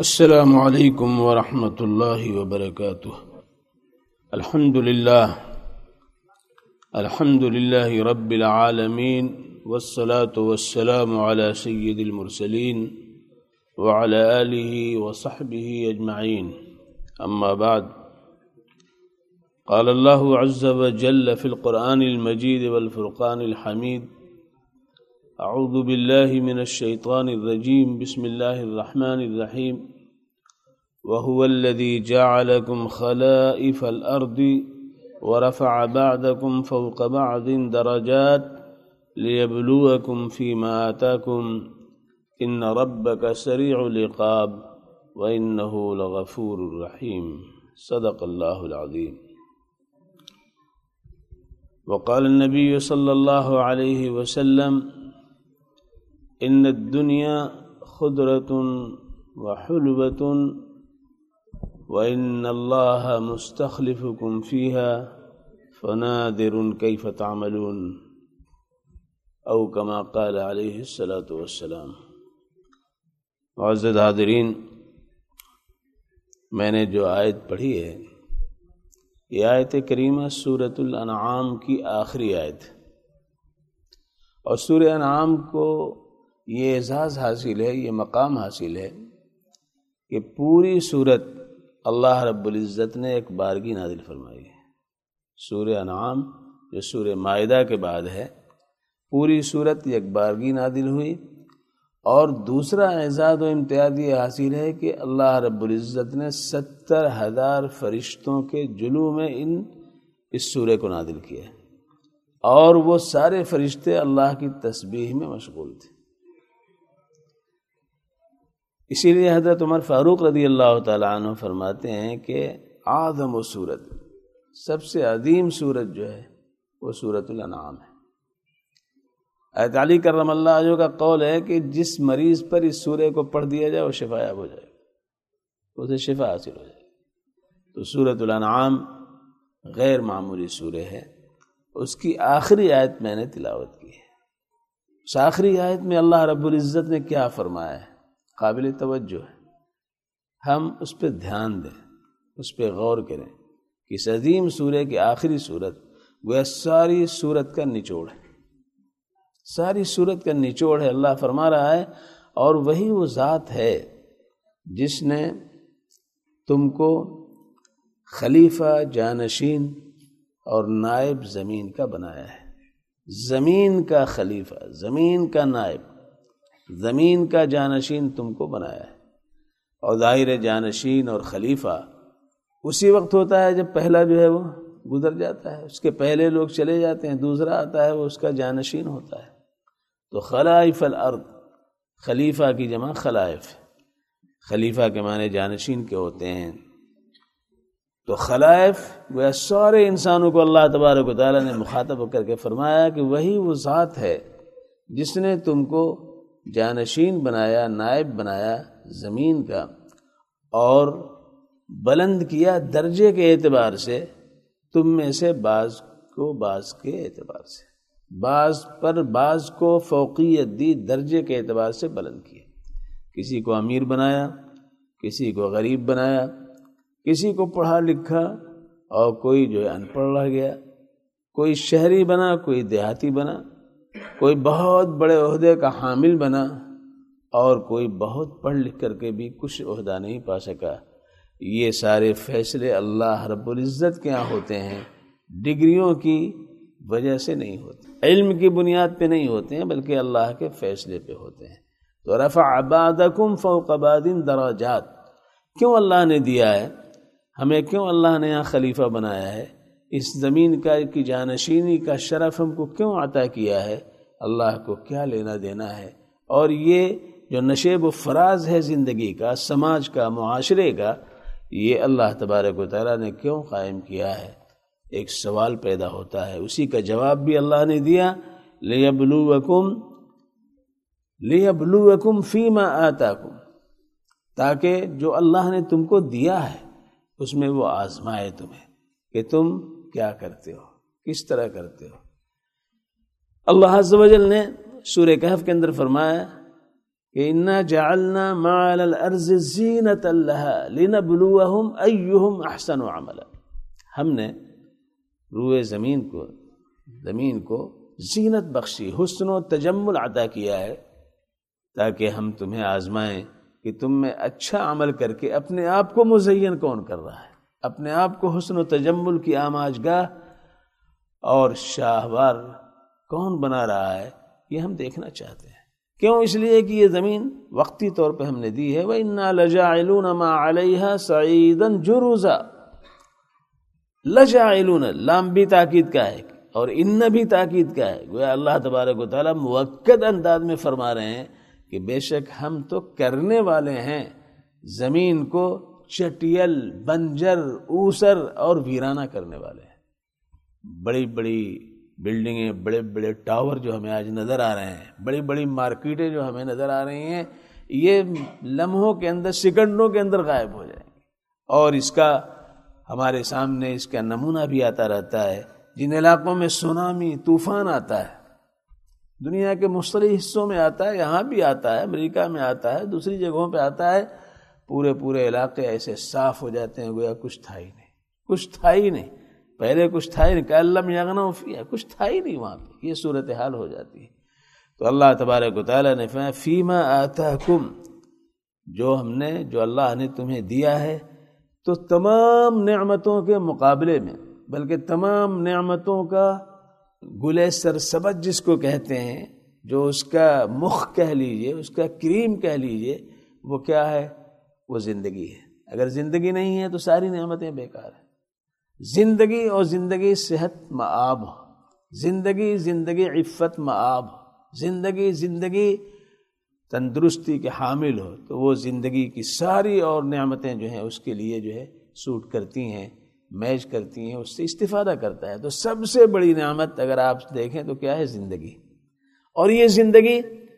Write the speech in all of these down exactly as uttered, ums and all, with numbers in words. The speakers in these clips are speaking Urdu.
السلام علیکم ورحمۃ اللہ وبرکاتہ۔ الحمد للہ الحمد للہ رب العالمین والصلاة والسلام علی سید المرسلین وعلی آلہ وصحبہ اجمعین، اما بعد، قال اللہ عز وجل فی القرآن المجید والفرقان الحمید، اعوذ باللہ من الشیطان الرجیم، بسم اللہ الرحمن الرحیم، وهو الذي جعلكم خلائف الأرض ورفع بعضكم فوق بعض درجات ليبلوكم فيما آتاكم إن ربك سريع العقاب وإنه لغفور رحيم، صدق الله العظيم۔ وقال النبي صلى الله عليه وسلم إن الدنيا خضرة وحلوة وإن الله مستخلفكم فيها فنادر كيف تعملون، او كما قال عليه الصلاة والسلام۔ معزز حاضرین، میں نے جو آیت پڑھی ہے یہ آیت کریمہ سورۃ الانعام کی آخری آیت، اور سورہ انعام کو یہ اعزاز حاصل ہے، یہ مقام حاصل ہے کہ پوری سورت اللہ رب العزت نے ایک بارگی نازل فرمائی ہے۔ سورہ انعام جو سورہ مائدہ کے بعد ہے، پوری سورت ایک بارگی نازل ہوئی، اور دوسرا اعزاز و امتیاز یہ حاصل ہے کہ اللہ رب العزت نے ستر ہزار فرشتوں کے جلو میں ان اس سورہ کو نازل کیا ہے، اور وہ سارے فرشتے اللہ کی تسبیح میں مشغول تھے۔ اسی لیے حضرت عمر فاروق رضی اللہ تعالیٰ عنہ فرماتے ہیں کہ اعظم سورت، سب سے عظیم سورت جو ہے وہ سورۃ الانعام ہے۔ حضرت علی کرم اللہ وجہہ کا قول ہے کہ جس مریض پر اس سورہ کو پڑھ دیا جائے وہ شفا یاب ہو جائے، اسے شفا حاصل ہو جائے۔ تو سورۃ الانعام غیر معمولی سورہ ہے، اس کی آخری آیت میں نے تلاوت کی ہے۔ اس آخری آیت میں اللہ رب العزت نے کیا فرمایا ہے، قابل توجہ ہے، ہم اس پہ دھیان دیں، اس پہ غور کریں کہ اس عظیم سورہ کی آخری سورت وہ ساری سورت کا نچوڑ ہے، ساری سورت کا نچوڑ ہے۔ اللہ فرما رہا ہے، اور وہی وہ ذات ہے جس نے تم کو خلیفہ، جانشین اور نائب زمین کا بنایا ہے۔ زمین کا خلیفہ، زمین کا نائب، زمین کا جانشین تم کو بنایا ہے۔ اور ظاہر جانشین اور خلیفہ اسی وقت ہوتا ہے جب پہلا جو ہے وہ گزر جاتا ہے، اس کے پہلے لوگ چلے جاتے ہیں، دوسرا آتا ہے وہ اس کا جانشین ہوتا ہے۔ تو خلائف الارض، خلیفہ کی جمع خلائف، خلیفہ کے معنی جانشین کے ہوتے ہیں۔ تو خلائف وہ سارے انسانوں کو اللہ تبارک و تعالیٰ نے مخاطب کر کے فرمایا کہ وہی وہ ذات ہے جس نے تم کو جانشین بنایا، نائب بنایا زمین کا، اور بلند کیا درجے کے اعتبار سے تم میں سے بعض کو بعض کے اعتبار سے، بعض پر بعض کو فوقیت دی، درجے کے اعتبار سے بلند کیا۔ کسی کو امیر بنایا، کسی کو غریب بنایا، کسی کو پڑھا لکھا اور کوئی جو ہے ان پڑھ رہ گیا، کوئی شہری بنا، کوئی دیہاتی بنا، کوئی بہت بڑے عہدے کا حامل بنا، اور کوئی بہت پڑھ لکھ کر کے بھی کچھ عہدہ نہیں پا سکا۔ یہ سارے فیصلے اللہ رب العزت کے یہاں ہوتے ہیں، ڈگریوں کی وجہ سے نہیں ہوتے، علم کی بنیاد پہ نہیں ہوتے ہیں، بلکہ اللہ کے فیصلے پہ ہوتے ہیں۔ تو رفع بعضکم فوق بعض درجات، کیوں اللہ نے دیا ہے ہمیں، کیوں اللہ نے یہاں خلیفہ بنایا ہے، اس زمین کا کی جانشینی کا شرف ہم کو کیوں عطا کیا ہے، اللہ کو کیا لینا دینا ہے؟ اور یہ جو نشیب و فراز ہے زندگی کا، سماج کا، معاشرے کا، یہ اللہ تبارک و تعالیٰ نے کیوں قائم کیا ہے؟ ایک سوال پیدا ہوتا ہے، اسی کا جواب بھی اللہ نے دیا، لیبلوکم لیبلوکم فیما آتاکم، تاکہ جو اللہ نے تم کو دیا ہے اس میں وہ آزمائے تمہیں کہ تم کیا کرتے ہو، کس طرح کرتے ہو۔ اللہ عز و جل نے سورہ کہف کے اندر فرمایا کہ انا جعلنا ما علی الارض زینۃ لها لنبلوہم ایہم احسن عملا، ہم نے روئے زمین کو زمین کو زینت بخشی، حسن و تجمل عطا کیا ہے تاکہ ہم تمہیں آزمائیں کہ تم میں اچھا عمل کر کے اپنے آپ کو مزین کون کر رہا ہے، اپنے آپ کو حسن و تجمل کی آماجگاہ اور شاہوار کون بنا رہا ہے، یہ ہم دیکھنا چاہتے ہیں۔ کیوں؟ اس لیے کہ یہ زمین وقتی طور پہ ہم نے دی ہے۔ وَإِنَّا لَجَاعِلُونَ مَا عَلَيْهَا صَعِيدًا جُرُزًا، لَجَاعِلُونَ لام بھی تاکید کا ہے اور ان بھی تاکید کا ہے، گویا اللہ تبارک و تعالیٰ مؤکد انداز میں فرما رہے ہیں کہ بے شک ہم تو کرنے والے ہیں زمین کو چٹیل، بنجر، اوسر اور ویرانہ کرنے والے ہیں۔ بڑی بڑی بلڈنگیں، بڑے بڑے ٹاور جو ہمیں آج نظر آ رہے ہیں، بڑی بڑی مارکیٹیں جو ہمیں نظر آ رہی ہیں، یہ لمحوں کے اندر، سیکنڈوں کے اندر غائب ہو جائیں گے، اور اس کا ہمارے سامنے اس کا نمونہ بھی آتا رہتا ہے۔ جن علاقوں میں سونامی، طوفان آتا ہے، دنیا کے مختلف حصوں میں آتا ہے، یہاں بھی آتا ہے، امریکہ میں آتا ہے، دوسری جگہوں پہ آتا ہے، پورے پورے علاقے ایسے صاف ہو جاتے ہیں گویا کچھ تھا ہی نہیں، کچھ تھا ہی نہیں، پہلے کچھ تھا ہی نہیں، کہ لم یغنوا فیہا، کچھ تھا ہی نہیں وہاں پہ، یہ صورتحال ہو جاتی ہے۔ تو اللہ تبارک و تعالیٰ نے فرمایا فیما آتاکم، جو ہم نے، جو اللہ نے تمہیں دیا ہے، تو تمام نعمتوں کے مقابلے میں، بلکہ تمام نعمتوں کا گلے سرسبز جس کو کہتے ہیں، جو اس کا مخ کہہ لیجئے، اس کا کریم کہہ لیجئے، وہ کیا ہے؟ وہ زندگی ہے۔ اگر زندگی نہیں ہے تو ساری نعمتیں بیکار ہیں۔ زندگی اور زندگی صحت مآب ہو، زندگی زندگی عفت مآب ہو، زندگی زندگی تندرستی کے حامل ہو، تو وہ زندگی کی ساری اور نعمتیں جو ہیں اس کے لیے جو ہے سوٹ کرتی ہیں، میچ کرتی ہیں، اس سے استفادہ کرتا ہے۔ تو سب سے بڑی نعمت اگر آپ دیکھیں تو کیا ہے؟ زندگی۔ اور یہ زندگی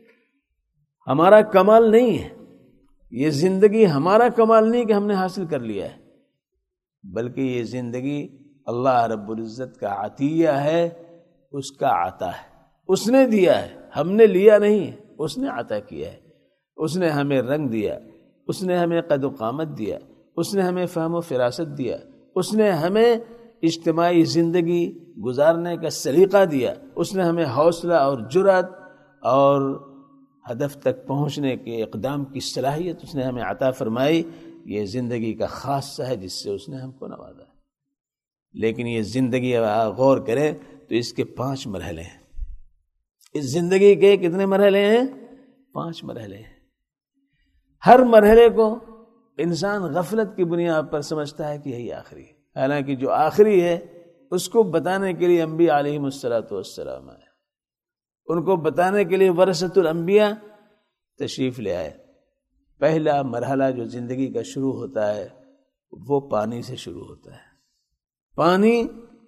ہمارا کمال نہیں ہے، یہ زندگی ہمارا کمال نہیں کہ ہم نے حاصل کر لیا ہے، بلکہ یہ زندگی اللہ رب العزت کا عطیہ ہے، اس کا عطا ہے، اس نے دیا ہے، ہم نے لیا نہیں ہے، اس نے عطا کیا ہے، اس نے ہمیں رنگ دیا، اس نے ہمیں قد و قامت دیا، اس نے ہمیں فہم و فراست دیا، اس نے ہمیں اجتماعی زندگی گزارنے کا سلیقہ دیا، اس نے ہمیں حوصلہ اور جرأت اور ہدف تک پہنچنے کے اقدام کی صلاحیت اس نے ہمیں عطا فرمائی۔ یہ زندگی کا خاصہ ہے جس سے اس نے ہم کو نوازا ہے۔ لیکن یہ زندگی اگر غور کریں تو اس کے پانچ مرحلے ہیں۔ اس زندگی کے کتنے مرحلے ہیں؟ پانچ مرحلے ہیں۔ ہر مرحلے کو انسان غفلت کی بنیاد پر سمجھتا ہے کہ یہی آخری ہے، حالانکہ جو آخری ہے اس کو بتانے کے لیے انبیاء علیہم الصلوۃ والسلام آئے، ان کو بتانے کے لیے ورثۃ الانبیاء تشریف لے آئے۔ پہلا مرحلہ جو زندگی کا شروع ہوتا ہے وہ پانی سے شروع ہوتا ہے۔ پانی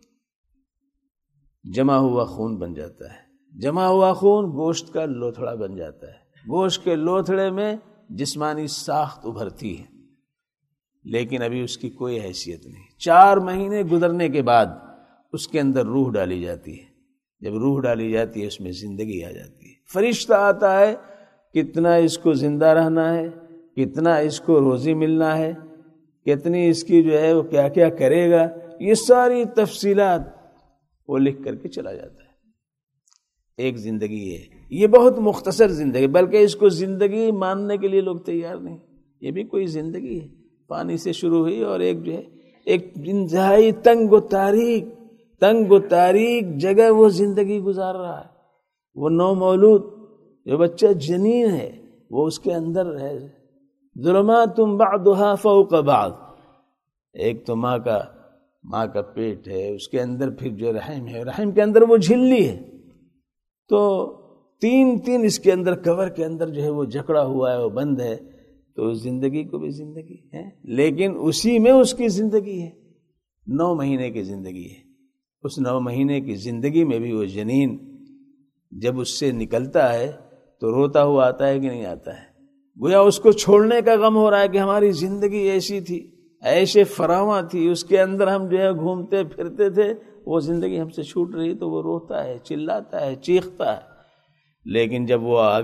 جمع ہوا خون بن جاتا ہے، جمع ہوا خون گوشت کا لوتھڑا بن جاتا ہے، گوشت کے لوتھڑے میں جسمانی ساخت ابھرتی ہے، لیکن ابھی اس کی کوئی حیثیت نہیں۔ چار مہینے گزرنے کے بعد اس کے اندر روح ڈالی جاتی ہے، جب روح ڈالی جاتی ہے اس میں زندگی آ جاتی ہے، فرشتہ آتا ہے، کتنا اس کو زندہ رہنا ہے، کتنا اس کو روزی ملنا ہے، کتنی اس کی جو ہے وہ کیا کیا کرے گا، یہ ساری تفصیلات وہ لکھ کر کے چلا جاتا ہے۔ ایک زندگی ہے، یہ بہت مختصر زندگی، بلکہ اس کو زندگی ماننے کے لیے لوگ تیار نہیں۔ یہ بھی کوئی زندگی ہے، پانی سے شروع ہوئی اور ایک جو ہے ایک انتہائی تنگ و تاریک تنگ و تاریک جگہ وہ زندگی گزار رہا ہے۔ وہ نو مولود جو بچہ جنین ہے وہ اس کے اندر ہے، ظلمات بعضها فوق بعض، ایک تو ماں کا ماں کا پیٹ ہے، اس کے اندر پھر جو رحم ہے، رحم کے اندر وہ جھلی ہے، تو تین تین اس کے اندر کور کے اندر جو ہے وہ جکڑا ہوا ہے، وہ بند ہے، تو اس زندگی کو بھی زندگی ہے، لیکن اسی میں اس کی زندگی ہے، نو مہینے کی زندگی ہے۔ اس نو مہینے کی زندگی میں بھی وہ جنین جب اس سے نکلتا ہے تو روتا ہوا آتا ہے کہ نہیں آتا ہے؟ گویا اس کو چھوڑنے کا غم ہو رہا ہے کہ ہماری زندگی ایسی تھی، ایسے فراواں تھی، اس کے اندر ہم جو ہے گھومتے پھرتے تھے، وہ زندگی ہم سے چھوٹ رہی، تو وہ روتا ہے، چلاتا ہے، چیختا ہے۔ لیکن جب وہ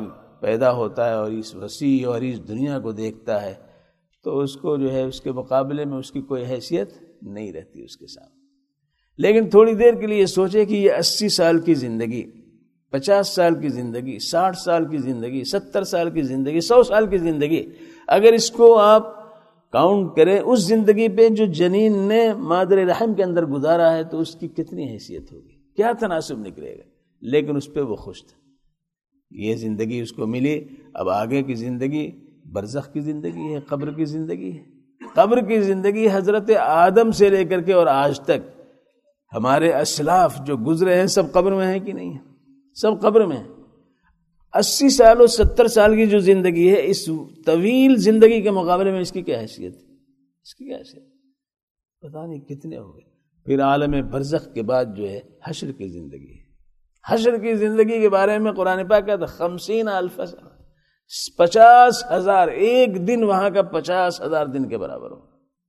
پیدا ہوتا ہے اور اس وسیع اور اس دنیا کو دیکھتا ہے تو اس کو جو ہے اس کے مقابلے میں اس کی کوئی حیثیت نہیں رہتی اس کے سامنے. لیکن تھوڑی دیر کے لیے سوچے کہ یہ اسی سال کی زندگی، پچاس سال کی زندگی، ساٹھ سال کی زندگی، ستر سال کی زندگی، سو سال کی زندگی، اگر اس کو آپ کاؤنٹ کریں اس زندگی پہ جو جنین نے مادر رحم کے اندر گزارا ہے تو اس کی کتنی حیثیت ہوگی، کیا تناسب نکلے گا. لیکن اس پہ وہ خوش تھا، یہ زندگی اس کو ملی. اب آگے کی زندگی برزخ کی زندگی ہے، قبر کی زندگی ہے. قبر کی زندگی حضرت آدم سے لے کر کے اور آج تک ہمارے اسلاف جو گزرے ہیں سب قبر میں ہیں کہ نہیں ہیں؟ سب قبر میں ہیں. اسی سال اور ستر سال کی جو زندگی ہے اس طویل زندگی کے مقابلے میں اس کی کیا حیثیت ہے؟ اس کی کیا حیثیت پتہ نہیں کتنے ہو گئے. پھر عالم برزخ کے بعد جو ہے حشر کی زندگی ہے. حشر کی زندگی کے بارے میں قرآن پاک کہتا ہے خمسین الف سنہ، پچاس ہزار، ایک دن وہاں کا پچاس ہزار دن کے برابر ہو.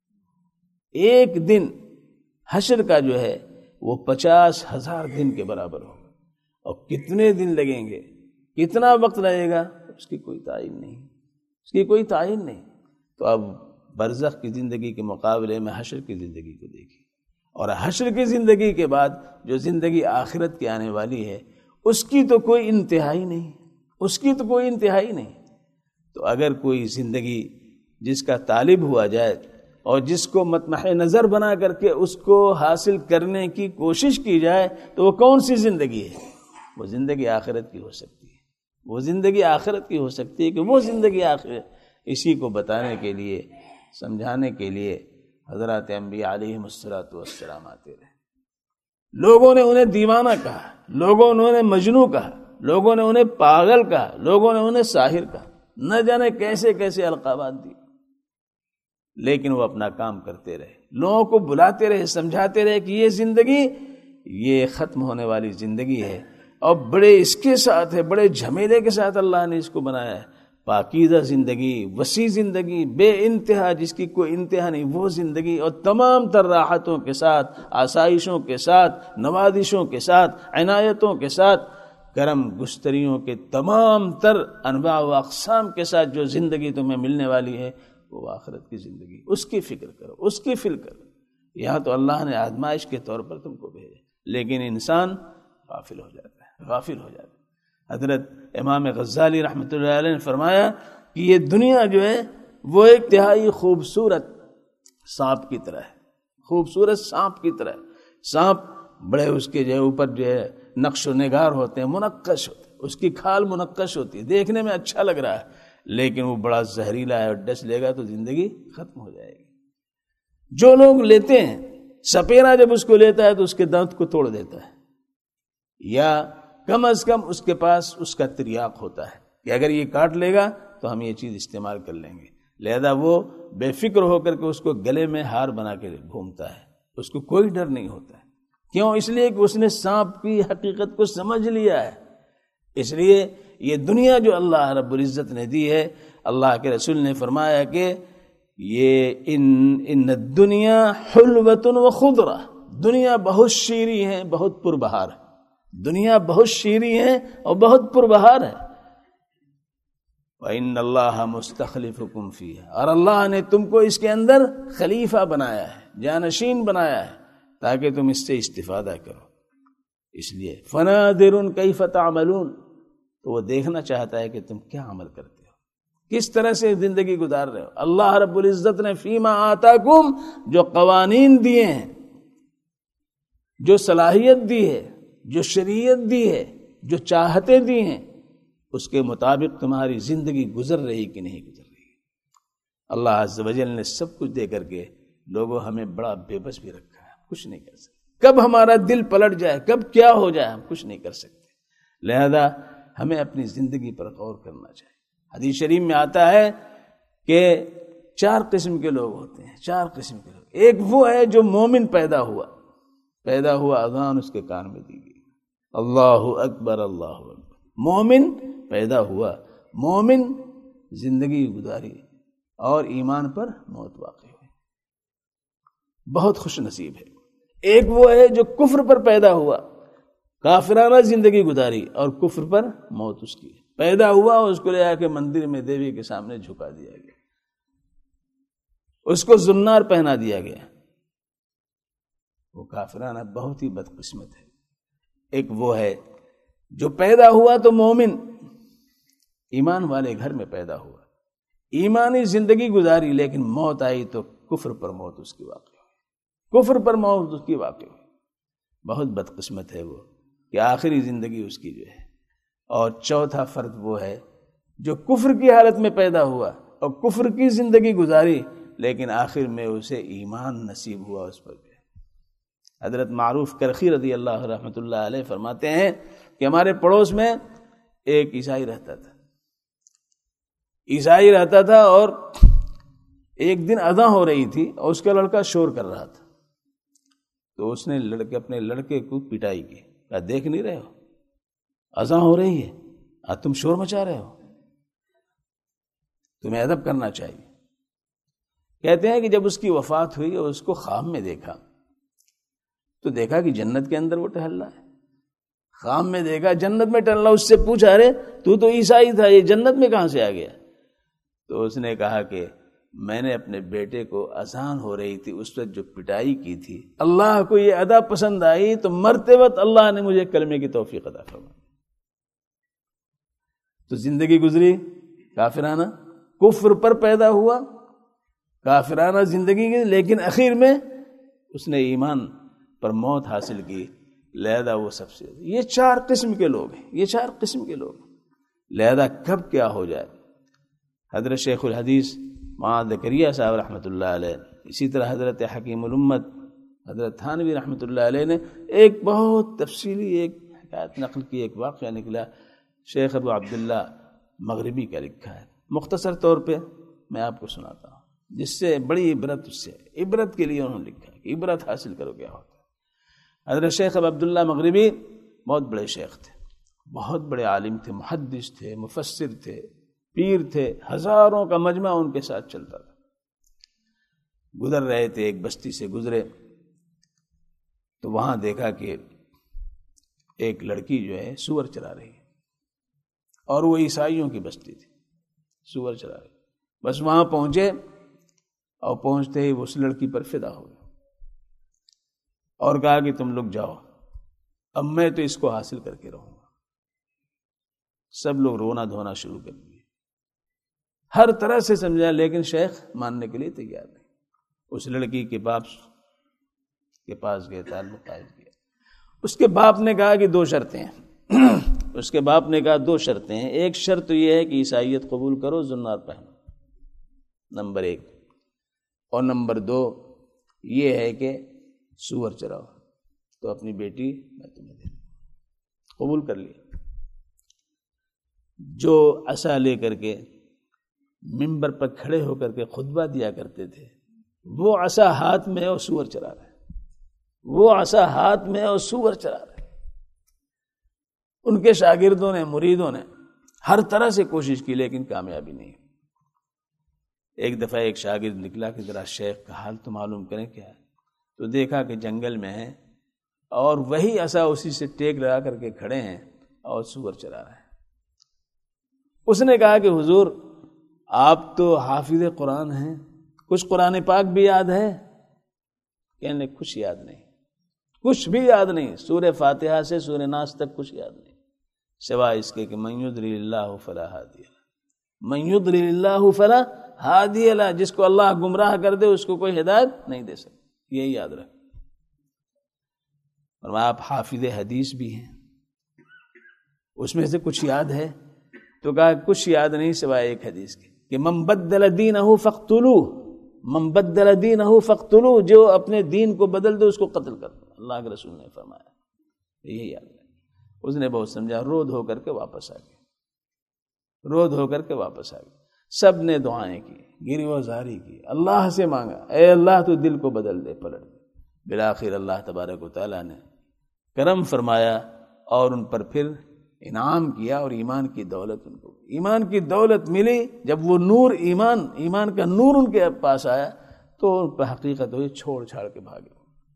ایک دن حشر کا جو ہے وہ پچاس ہزار دن کے برابر ہو. اور کتنے دن لگیں گے، کتنا وقت لگے گا، اس کی کوئی تعین نہیں، اس کی کوئی تعین نہیں. تو اب برزخ کی زندگی کے مقابلے میں حشر کی زندگی کو دیکھیں. اور حشر کی زندگی کے بعد جو زندگی آخرت کی آنے والی ہے اس کی تو کوئی انتہائی نہیں، اس کی تو کوئی انتہائی نہیں. تو اگر کوئی زندگی جس کا طالب ہوا جائے اور جس کو مطمح نظر بنا کر کے اس کو حاصل کرنے کی کوشش کی جائے تو وہ کون سی زندگی ہے؟ وہ زندگی آخرت کی ہو سکتی ہے. وہ زندگی آخرت کی ہو سکتی ہے کہ وہ زندگی آخرت. اسی کو بتانے کے لیے، سمجھانے کے لیے حضرات انبیاء علیہم الصلوۃ والسلام آتے رہے. لوگوں نے انہیں دیوانہ کہا، لوگوں نے انہیں مجنوں کہا، لوگوں نے انہیں پاگل کہا، لوگوں نے انہیں ساحر کہا، نہ جانے کیسے کیسے القابات دی. لیکن وہ اپنا کام کرتے رہے، لوگوں کو بلاتے رہے، سمجھاتے رہے کہ یہ زندگی یہ ختم ہونے والی زندگی ہے اور بڑے اس کے ساتھ ہے، بڑے جھمیلے کے ساتھ اللہ نے اس کو بنایا ہے. پاکیزہ زندگی، وسیع زندگی، بے انتہا، جس کی کوئی انتہا نہیں، وہ زندگی، اور تمام تر راحتوں کے ساتھ، آسائشوں کے ساتھ، نوازشوں کے ساتھ، عنایتوں کے ساتھ، کرم گستریوں کے تمام تر انواع و اقسام کے ساتھ جو زندگی تمہیں ملنے والی ہے وہ آخرت کی زندگی. اس کی فکر کرو، اس کی فکر کرو. یہاں تو اللہ نے آزمائش کے طور پر تم کو بھیجا، لیکن انسان غافل ہو جاتا ہے، غافل ہو جاتا ہے. حضرت امام غزالی رحمۃ اللہ علیہ نے فرمایا کہ یہ دنیا جو ہے وہ ایک انتہائی خوبصورت سانپ کی طرح ہے، خوبصورت سانپ کی طرح ہے. سانپ بڑے اس کے جو ہے اوپر جو ہے نقش و نگار ہوتے ہیں، منقش ہوتے ہیں، اس کی کھال منقش ہوتی ہے، دیکھنے میں اچھا لگ رہا ہے، لیکن وہ بڑا زہریلا ہے اور ڈس لے گا تو زندگی ختم ہو جائے گی. جو لوگ لیتے ہیں، سپیرا جب اس کو لیتا ہے تو اس کے دانت کو توڑ دیتا ہے، یا کم از کم اس کے پاس اس کا تریاق ہوتا ہے کہ اگر یہ کاٹ لے گا تو ہم یہ چیز استعمال کر لیں گے. لہذا وہ بے فکر ہو کر کے اس کو گلے میں ہار بنا کے گھومتا ہے، اس کو کوئی ڈر نہیں ہوتا ہے. کیوں؟ اس لیے کہ اس نے سانپ کی حقیقت کو سمجھ لیا ہے. اس لیے یہ دنیا جو اللہ رب العزت نے دی ہے، اللہ کے رسول نے فرمایا کہ یہ ان ان الدنیا حلوۃ و خضرہ، دنیا بہت شیریں ہے، بہت پربہار ہے. دنیا بہت شیریں ہے اور بہت پربہار ہے. وَإِنَّ اللَّهَ مُسْتَخْلِفُكُمْ فِيهَا، اور اللہ نے تم کو اس کے اندر خلیفہ بنایا ہے، جانشین بنایا ہے، تاکہ تم اس سے استفادہ کرو. اس لیے فَنَاظِرٌ كَيْفَ تَعْمَلُونَ، تو وہ دیکھنا چاہتا ہے کہ تم کیا عمل کرتے ہو، کس طرح سے زندگی گزار رہے ہو. اللہ رب العزت نے فیما آتاکم، جو قوانین دیے ہیں، جو صلاحیت دی ہے، جو شریعت دی ہے، جو چاہتے دی ہیں، اس کے مطابق تمہاری زندگی گزر رہی کہ نہیں گزر رہی. اللہ عز و جل نے سب کچھ دے کر کے لوگوں ہمیں بڑا بے بس بھی رکھا ہے، کچھ نہیں کر سکتے. کب ہمارا دل پلٹ جائے، کب کیا ہو جائے، ہم کچھ نہیں کر سکتے. لہذا ہمیں اپنی زندگی پر غور کرنا چاہیے. حدیث شریف میں آتا ہے کہ چار قسم کے لوگ ہوتے ہیں، چار قسم کے لوگ. ایک وہ ہے جو مومن پیدا ہوا، پیدا ہوا اذان اس کے کان میں دی گئی، اللہ اکبر اللہ اکبر. مومن پیدا ہوا، مومن زندگی گزاری اور ایمان پر موت واقع ہوئی، بہت خوش نصیب ہے. ایک وہ ہے جو کفر پر پیدا ہوا، کافرانہ زندگی گزاری اور کفر پر موت اس کی ہے، پیدا ہوا اس کو لے آ کے مندر میں دیوی کے سامنے جھکا دیا گیا، اس کو زنار پہنا دیا گیا۔ وہ کافرانہ بہت ہی بدقسمت ہے۔ ایک وہ ہے جو پیدا ہوا تو مومن ایمان والے گھر میں پیدا ہوا، ایمانی زندگی گزاری، لیکن موت آئی تو کفر پر موت اس کی واقع ہوئی، کفر پر موت اس کی واقع ہوئی۔ بہت بدقسمت ہے وہ کہ آخری زندگی اس کی جو ہے۔ اور چوتھا فرد وہ ہے جو کفر کی حالت میں پیدا ہوا اور کفر کی زندگی گزاری، لیکن آخر میں اسے ایمان نصیب ہوا اس پر۔ حضرت معروف کرخی رضی اللہ رحمۃ اللہ علیہ فرماتے ہیں کہ ہمارے پڑوس میں ایک عیسائی رہتا تھا عیسائی رہتا تھا اور ایک دن اذان ہو رہی تھی اور اس کا لڑکا شور کر رہا تھا، تو اس نے لڑکے اپنے لڑکے کو پٹائی کی، کہا دیکھ نہیں رہے ہو اذان ہو رہی ہے، آج تم شور مچا رہے ہو، تمہیں ادب کرنا چاہیے۔ کہتے ہیں کہ جب اس کی وفات ہوئی اور اس کو خواب میں دیکھا تو دیکھا کہ جنت کے اندر وہ ٹہل رہا ہے، خواب میں دیکھا جنت میں ٹہل رہا، اس سے پوچھا ارے تو تو عیسائی تھا، یہ جنت میں کہاں سے آ گیا؟ تو اس نے کہا کہ میں نے اپنے بیٹے کو اذان ہو رہی تھی اس وقت جو پٹائی کی تھی، اللہ کو یہ ادا پسند آئی تو مرتے وقت اللہ نے مجھے کلمے کی توفیق عطا فرمائی۔ تو زندگی گزری کافرانہ، کفر پر پیدا ہوا، کافرانہ زندگی کی، لیکن اخیر میں اس نے ایمان پر موت حاصل کی، لہذا وہ سب سے یہ چار قسم کے لوگ ہیں، یہ چار قسم کے لوگ ہیں۔ لہذا کب کیا ہو جائے، حضرت شیخ الحدیث معاذ زکریا صاحب رحمۃ اللہ علیہ، اسی طرح حضرت حکیم الامت حضرت تھانوی رحمۃ اللہ علیہ نے ایک بہت تفصیلی ایک حکایت نقل کی، ایک واقعہ نکلا شیخ ابو عبداللہ مغربی کا لکھا ہے، مختصر طور پہ میں آپ کو سناتا ہوں، جس سے بڑی عبرت، اس سے عبرت کے لیے انہوں نے لکھا کہ عبرت حاصل کرو کیا ہوتا ہے۔ حضرت شیخ ابو عبداللہ مغربی بہت بڑے شیخ تھے، بہت بڑے عالم تھے، محدث تھے، مفسر تھے، پیر تھے، ہزاروں کا مجمع ان کے ساتھ چلتا تھا۔ گزر رہے تھے، ایک بستی سے گزرے تو وہاں دیکھا کہ ایک لڑکی جو ہے سور چرا رہی ہے، اور وہ عیسائیوں کی بستی تھی، سور چرا رہی، بس وہاں پہنچے اور پہنچتے ہی اس لڑکی پر فدا ہو گئے اور کہا کہ تم لوگ جاؤ، اب میں تو اس کو حاصل کر کے رہوں گا۔ سب لوگ رونا دھونا شروع کر دیے، ہر طرح سے سمجھا، لیکن شیخ ماننے کے لیے تیار نہیں۔ اس لڑکی کے باپ کے پاس گئے، تعلق قائم کیا، اس کے باپ نے کہا کہ دو شرطیں ہیں اس کے باپ نے کہا دو شرطیں ہیں، ایک شرط تو یہ ہے کہ عیسائیت قبول کرو، زنار پہنو، نمبر ایک، اور نمبر دو یہ ہے کہ سور چراؤ، تو اپنی بیٹی میں تمہیں دے دوں۔ قبول کر لیا۔ جو عصا لے کر کے منبر پر کھڑے ہو کر کے خطبہ دیا کرتے تھے، وہ عصا ہاتھ میں اور سور چرا رہے، وہ عصا ہاتھ میں اور سور چرا رہے۔ ان کے شاگردوں نے، مریدوں نے ہر طرح سے کوشش کی، لیکن کامیابی نہیں۔ ایک دفعہ ایک شاگرد نکلا کہ ذرا شیخ کا حال تو معلوم کریں کیا ہے، تو دیکھا کہ جنگل میں ہے اور وہی عصا اسی سے ٹیک لگا کر کے کھڑے ہیں اور سور چرا رہے ہیں۔ اس نے کہا کہ حضور آپ تو حافظ قرآن ہیں، کچھ قرآن پاک بھی یاد ہے؟ کہنے کچھ یاد نہیں، کچھ بھی یاد نہیں، سورہ فاتحہ سے سورہ ناس تک کچھ یاد نہیں، سوائے اس کے کہ من یضلل اللہ فلا ہادی لہ، من یضلل اللہ فلا ہادی لہ، جس کو اللہ گمراہ کر دے اس کو کوئی ہدایت نہیں دے سکتا، یہی یاد رکھ۔ اور آپ حافظ حدیث بھی ہیں، اس میں سے کچھ یاد ہے؟ تو کہا کچھ یاد نہیں سوائے ایک حدیث کے کہ من بدل دینہ فاقتلوہ، من بدل دینہ فاقتلوہ، جو اپنے دین کو بدل دے اس کو قتل کر دو، اللہ کے رسول نے فرمایا، یہی یاد ہے۔ اس نے بہت سمجھا، رو دھو کر کے واپس آ گئے، رو دھو کر کے واپس آ گئے۔ سب نے دعائیں کی، گری و زاری کی، اللہ سے مانگا، اے اللہ تو دل کو بدل دے، پلٹ دے۔ بالآخر اللہ تبارک و تعالیٰ نے کرم فرمایا اور ان پر پھر انعام کیا، اور ایمان کی دولت ان کو ایمان کی دولت ملی۔ جب وہ نور ایمان ایمان کا نور ان کے پاس آیا تو ان پہ حقیقت ہوئی، چھوڑ چھاڑ کے بھاگے۔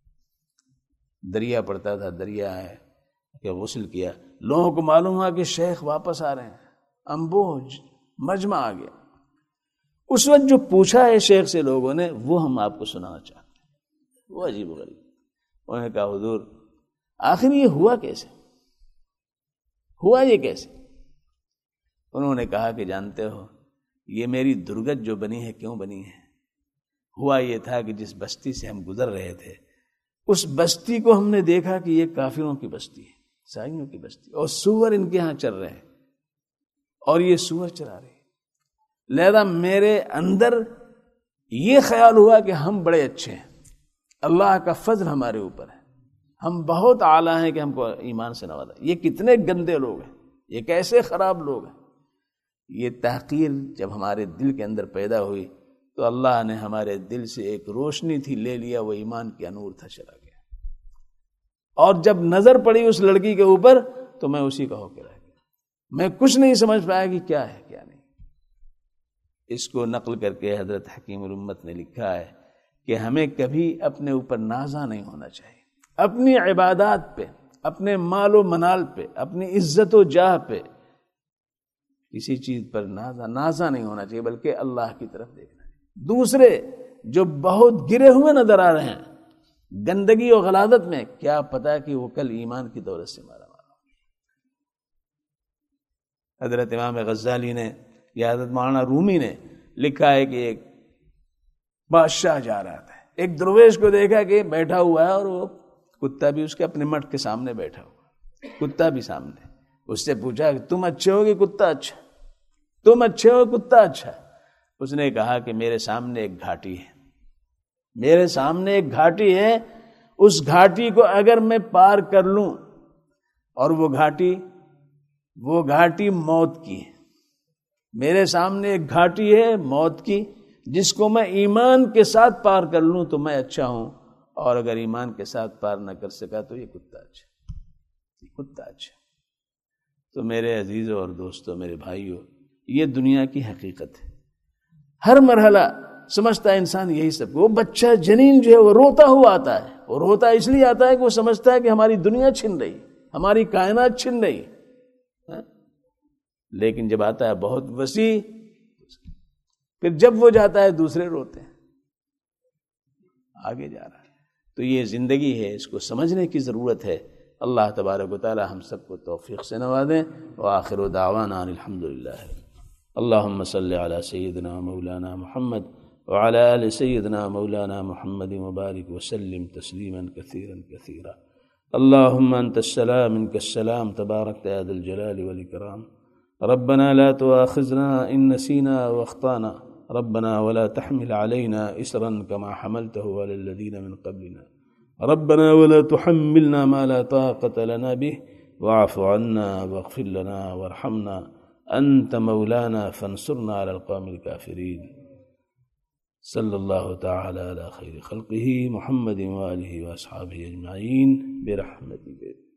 دریا پڑتا تھا، دریا ہے کہ غسل کیا، لوگوں کو معلوم ہوا کہ شیخ واپس آ رہے ہیں، امبوج مجمع آ گیا. اس وقت جو پوچھا ہے شیخ سے لوگوں نے وہ ہم آپ کو سنانا چاہتے ہیں. وہ عجیب و غریب. انہوں نے کہا حضور آخر یہ ہوا کیسے, ہوا یہ کیسے؟ انہوں نے کہا کہ جانتے ہو یہ میری درگت جو بنی ہے کیوں بنی ہے؟ ہوا یہ تھا کہ جس بستی سے ہم گزر رہے تھے اس بستی کو ہم نے دیکھا کہ یہ کافروں کی بستی ہے, عیسائیوں کی بستی, اور سور ان کے ہاں چل رہے ہیں اور یہ سور چرا رہے ہیں. لہذا میرے اندر یہ خیال ہوا کہ ہم بڑے اچھے ہیں, اللہ کا فضل ہمارے اوپر ہے, ہم بہت اعلیٰ ہیں کہ ہم کو ایمان سے نوازا. یہ کتنے گندے لوگ ہیں, یہ کیسے خراب لوگ ہیں. یہ تحقیر جب ہمارے دل کے اندر پیدا ہوئی تو اللہ نے ہمارے دل سے ایک روشنی تھی لے لیا, وہ ایمان کا نور تھا, چلا گیا. اور جب نظر پڑی اس لڑکی کے اوپر تو میں اسی کا ہو کے رہ گیا. میں کچھ نہیں سمجھ پایا کہ کیا ہے کیا نہیں. اس کو نقل کر کے حضرت حکیم الامت نے لکھا ہے کہ ہمیں کبھی اپنے اوپر نازا نہیں ہونا چاہیے, اپنی عبادات پہ, اپنے مال و منال پہ, اپنی عزت و جاہ پہ, کسی چیز پر نازا نازا نہیں ہونا چاہیے, بلکہ اللہ کی طرف دیکھنا ہے. دوسرے جو بہت گرے ہوئے نظر آ رہے ہیں گندگی اور غلاظت میں, کیا پتا کہ وہ کل ایمان کی دولت سے مارا مارا. حضرت امام غزالی نے یا حضرت مولانا رومی نے لکھا ہے کہ ایک بادشاہ جا رہا تھا, ایک درویش کو دیکھا کہ بیٹھا ہوا ہے اور وہ کتا بھی اس کے اپنے مٹھ کے سامنے بیٹھا ہوا, کتا بھی سامنے. اس سے پوچھا کہ تم اچھے ہو کہ کتا اچھا, تم اچھے ہو کتا اچھا. اس نے کہا کہ میرے سامنے ایک گھاٹی ہے, میرے سامنے ایک گھاٹی ہے, اس گھاٹی کو اگر میں پار کر لوں, اور وہ گھاٹی وہ گھاٹی موت کی ہے, میرے سامنے ایک گھاٹی ہے موت کی, جس کو میں ایمان کے ساتھ پار کر لوں تو میں اچھا ہوں, اور اگر ایمان کے ساتھ پار نہ کر سکا تو یہ کتا اچھا, یہ کتا اچھا. تو میرے عزیزوں اور دوستوں, میرے بھائیوں, یہ دنیا کی حقیقت ہے. ہر مرحلہ سمجھتا ہے انسان یہی سب. وہ بچہ جنین جو ہے وہ روتا ہوا آتا ہے, وہ روتا اس لیے آتا ہے کہ وہ سمجھتا ہے کہ ہماری دنیا چھن رہی, ہماری کائنات چھن رہی. لیکن جب آتا ہے بہت وسیع, پھر جب وہ جاتا ہے دوسرے روتے ہیں, آگے جا رہا ہے. تو یہ زندگی ہے, اس کو سمجھنے کی ضرورت ہے. اللہ تبارک و تعالی ہم سب کو توفیق سے نوازیں. وآخر دعوانا الحمدللہ. اللہم صلی علی سیدنا مولانا محمد وعلی آل سیدنا مولانا محمد مبارک وسلم تسلیما کثیرا کثیرا. اللہم انت السلام منک السلام تبارکت یا ذا الجلال والاکرام. ربنا لا تؤاخذنا ان نسینا واخطانا. ربنا ولا تحمل علينا إسرا كما حملته على الذين من قبلنا. ربنا ولا تحملنا ما لا طاقة لنا به واعف عنا واغفر لنا وارحمنا أنت مولانا فانصرنا على القوم الكافرين. صلى الله تعالى على خير خلقه محمد وآله وأصحابه أجمعين برحمتك.